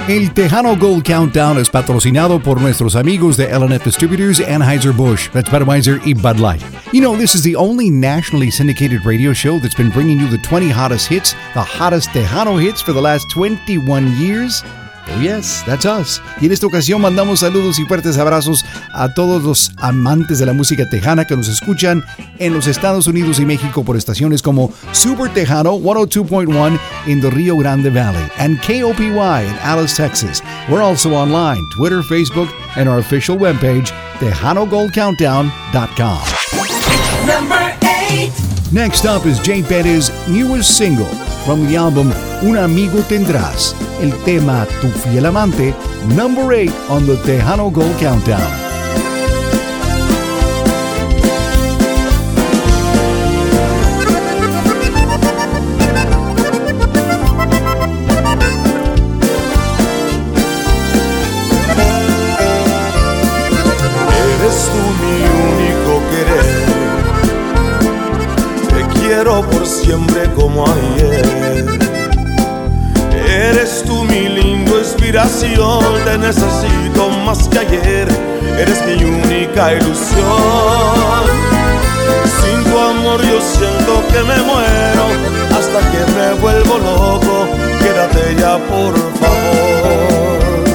El Tejano Gold Countdown es patrocinado por nuestros amigos de L&F Distributors, Anheuser-Busch, that's Budweiser y Bud Light. You know, this is the only nationally syndicated radio show that's been bringing you the 20 hottest hits, the hottest Tejano hits for the last 21 years. Oh yes, that's us. Y en esta ocasión mandamos saludos y fuertes abrazos a todos los amantes de la música tejana que nos escuchan en los Estados Unidos y México por estaciones como Super Tejano 102.1 in the Rio Grande Valley and KOPY in Alice, Texas. We're also online, Twitter, Facebook, and our official webpage, TejanoGoldCountdown.com. Number 8. Next up is Jay Perez's newest single from the album Un Amigo Tendrás, el tema Tu Fiel Amante, number 8 on the Tejano Gold Countdown. Eres tú mi único querer, te quiero por siempre como ayer. Eres tú mi lindo inspiración, te necesito más que ayer. Eres mi única ilusión. Sin tu amor yo siento que me muero, hasta que me vuelvo loco. Quédate ya por favor.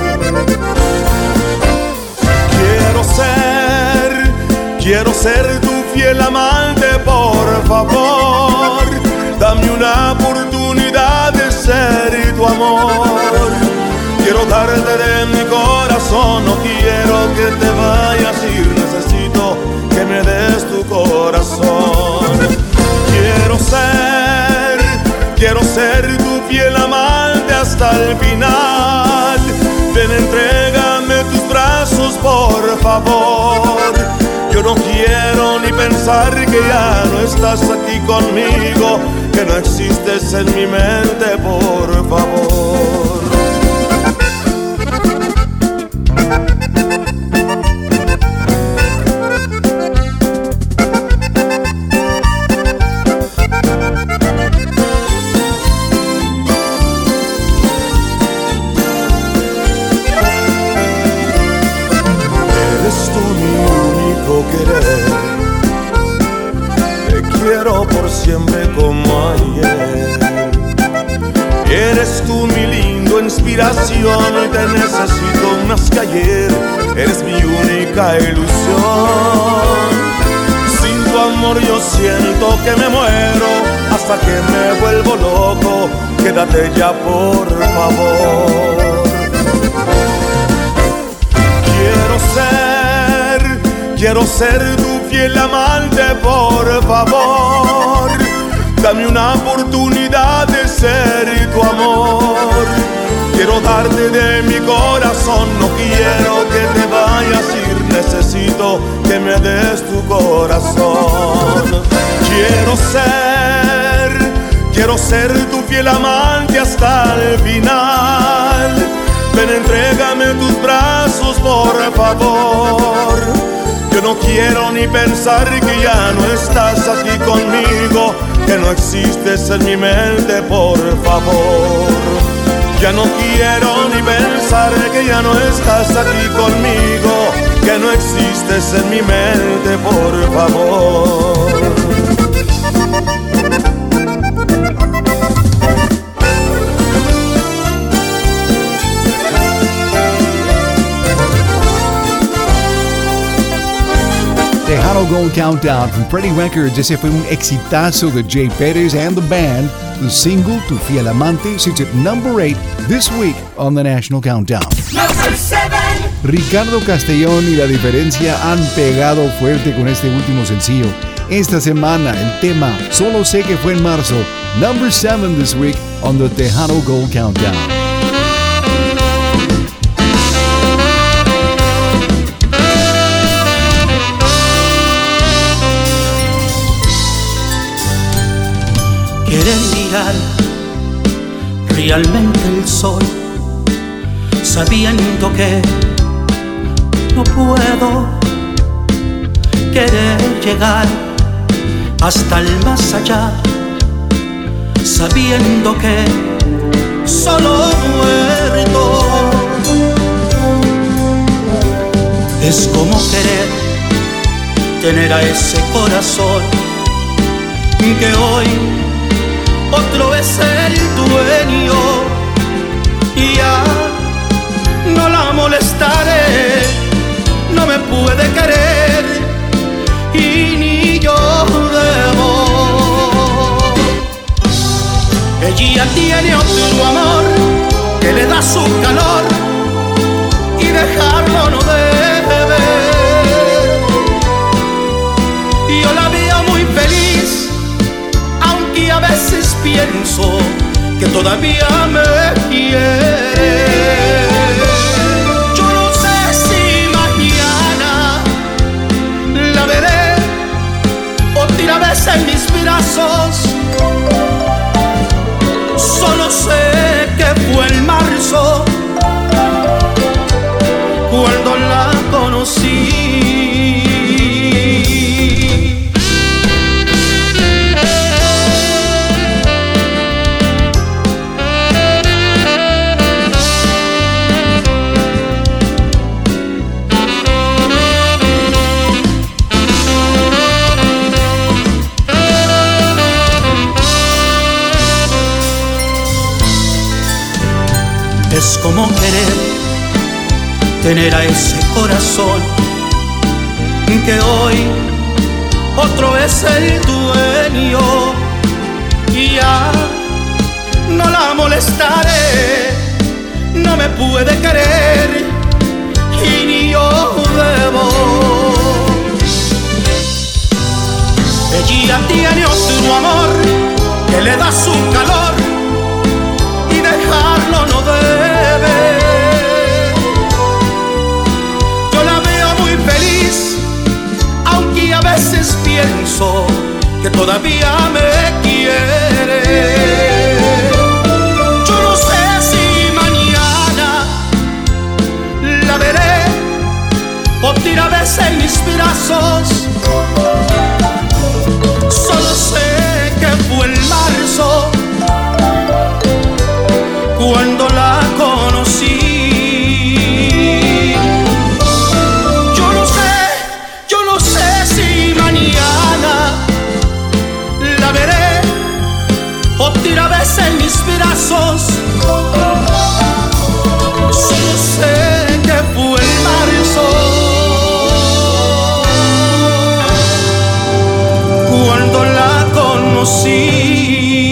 Quiero ser tu fiel amante, por favor. Dame una oportunidad de ser tu amor. Quiero darte de mi corazón, no quiero que te vayas a ir. Necesito que me des tu corazón. Quiero ser tu fiel amante hasta el final. Ven, entrégame tus brazos, por favor. Yo no quiero ni pensar que ya no estás aquí conmigo, que no existes en mi mente, por favor. Por siempre como ayer. Eres tú mi lindo inspiración, y te necesito más que ayer. Eres mi única ilusión. Sin tu amor yo siento que me muero, hasta que me vuelvo loco. Quédate ya por favor. Quiero ser tu fiel amante, por favor. Dame una oportunidad de ser tu amor. Quiero darte de mi corazón, no quiero que te vayas a ir. Necesito que me des tu corazón. Quiero ser tu fiel amante hasta el final. Ven, entrégame tus brazos, por favor. Yo no quiero ni pensar que ya no estás aquí conmigo, que no existes en mi mente, por favor. Ya no quiero ni pensar que ya no estás aquí conmigo, que no existes en mi mente, por favor. Tejano Gold Countdown from Freddie Records. Ese fue un exitazo de Jay Perez and the band. The single Tu Fiel Amante sits at number 8 this week on the National Countdown. Number 7. Ricardo Castellón y La Diferencia han pegado fuerte con este último sencillo. Esta semana el tema Solo sé que fue en marzo. Number 7 this week on the Tejano Gold Countdown. Quieren mirar realmente el sol, sabiendo que no puedo querer llegar hasta el más allá, sabiendo que solo muerto. Es como querer tener a ese corazón que hoy otro es el dueño, y ya no la molestaré, no me puede querer y ni yo debo. Ella tiene otro amor que le da su calor y dejarlo no debe. Yo la veo muy feliz, aunque a veces pienso que todavía me quiere. Yo no sé si mañana la veré otra vez en mis brazos. Solo sé que fue en marzo cuando la conocí. Es como querer tener a ese corazón que hoy otro es el dueño, y ya no la molestaré, no me puede querer y ni yo debo. Ella tiene otro amor que le da su calor y dejarlo no debe. Yo la veo muy feliz, aunque a veces pienso que todavía me quiere. Yo no sé si mañana la veré otra vez en mis brazos. Solo sé que fue en marzo cuando la conocí. Yo no sé si mañana la veré otra vez en mis brazos. Solo sé que fue en marzo cuando la conocí.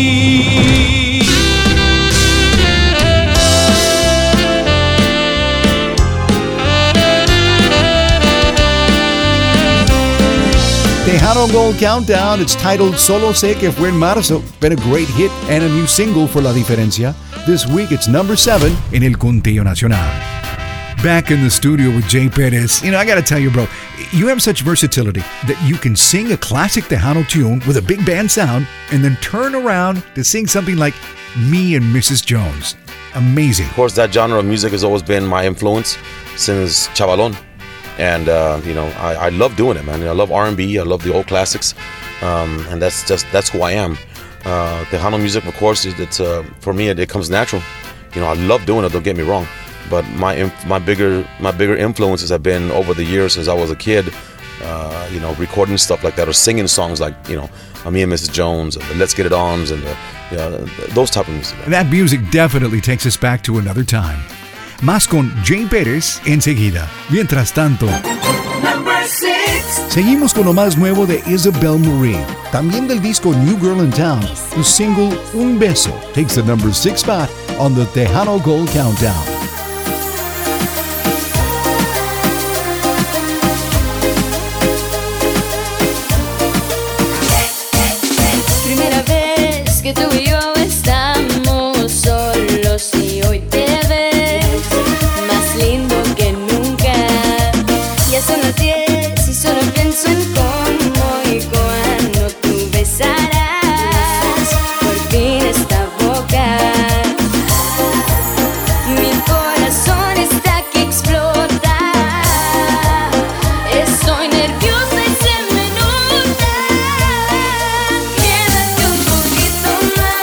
Tejano Gold Countdown, it's titled Solo Sé Que Fue en Marzo. Been a great hit and a new single for La Diferencia. This week it's number 7 in El Conteo Nacional. Back in the studio with Jay Perez. You know, I gotta tell you, bro, you have such versatility that you can sing a classic Tejano tune with a big band sound and then turn around to sing something like Me and Mrs. Jones. Amazing. Of course, that genre of music has always been my influence since Chavalon. And, I love doing it, man. I love R&B. I love the old classics. And that's who I am. Tejano music, of course, it's for me, it comes natural. You know, I love doing it, don't get me wrong. But my bigger influences have been over the years since I was a kid, recording stuff like that or singing songs like, Me and Mrs. Jones, and the Let's Get It Ons, and those type of music. That music definitely takes us back to another time. Más con Jay Pérez enseguida. Mientras tanto, seguimos con lo más nuevo de Isabel Marie. También del disco New Girl in Town, the single Un Beso takes the number 6 spot on the Tejano Gold Countdown. Primera vez que tú y yo estamos solos y hoy te ves más lindo que nunca. Ya son las 10 y solo pienso en cómo y cuándo tú besarás por fin esta boca. Mi corazón está que explota. Estoy nerviosa y se me nota. Quédate un poquito más.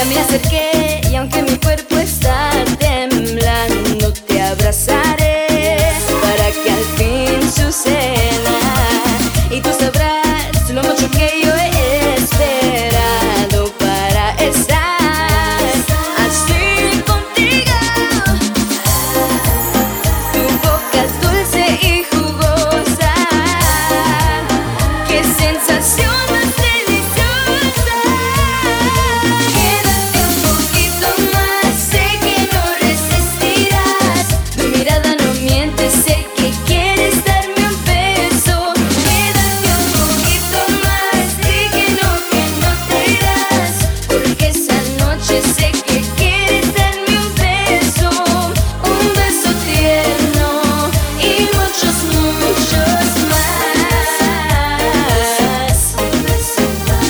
Ya me acerqué y aunque mi cuerpo está temblando, te abrazaré para que al fin suceda. Y tú sabrás lo mucho que yo he esperado para estar así contigo. Tu boca es dulce y jugosa, qué sensación más deliciosa. Quédate un poquito más, sé que no resistirás. Tu mirada no miente, sé que quieres darme un beso. Quédate un poquito más, di que no te irás, porque esta noche sé que quieres darme un beso tierno y muchos, muchos más. Un beso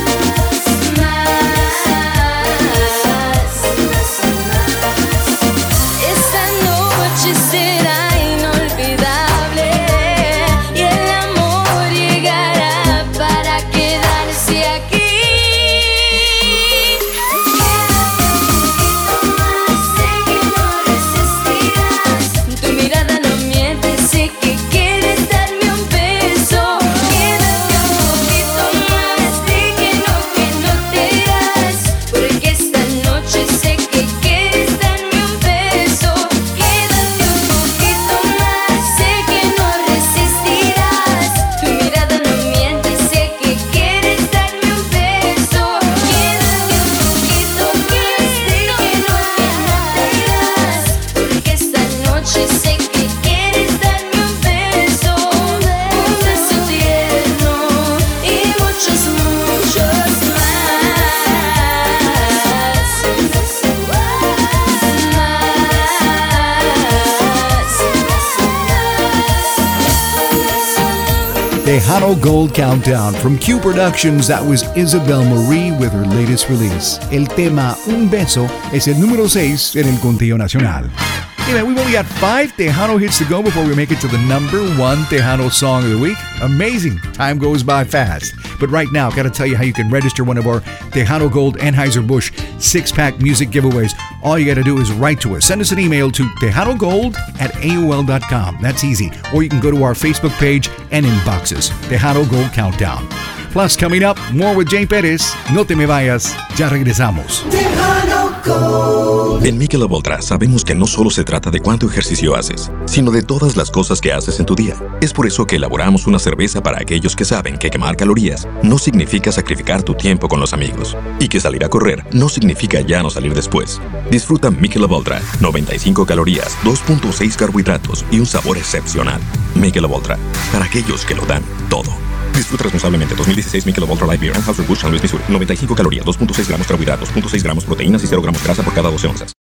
más. Esta noche será inolvidable y el amor llegará para quedarse aquí. Quédate un poquito más, sé que no resistirás. Tu mirada no miente, sé que quieres darme un beso. Quédate un poquito más, di que no te irás, porque esta noche sé que quieres darme un beso. Quédate un poquito más, sé que no resistirás. Tu mirada no miente, sé que quieres darme un beso. Quédate un poquito más, di que no te irás, porque esta noche sé que quieres darme un beso tierno y muchos, muchos más. Tejano Gold Countdown from Q Productions. That was Isabel Marie with her latest release. El tema Un Beso es el número 6 en el conteo nacional. Hey man, we've only got 5 Tejano hits to go before we make it to the number 1 Tejano song of the week. Amazing. Time goes by fast. But right now, gotta tell you how you can register one of our Tejano Gold Anheuser-Busch 6-pack music giveaways. All you gotta do is write to us. Send us an email to tejanogold@aol.com. That's easy. Or you can go to our Facebook page and inbox us. Tejano Gold Countdown. Plus, coming up, more with Jane Perez. No te me vayas. Ya regresamos. Tejano Gold. En Michelob Ultra sabemos que no solo se trata de cuánto ejercicio haces, sino de todas las cosas que haces en tu día. Es por eso que elaboramos una cerveza para aquellos que saben que quemar calorías no significa sacrificar tu tiempo con los amigos, y que salir a correr no significa ya no salir después. Disfruta Michelob Ultra, 95 calorías, 2.6 carbohidratos y un sabor excepcional. Michelob Ultra, para aquellos que lo dan todo. Disfruta responsablemente. 2016 Michelob Ultra Light Beer, Anheuser-Busch, San Luis, Missouri. 95 calorías, 2.6 gramos carbohidratos, 0.6 gramos proteínas y 0 gramos grasa por cada 12 onzas.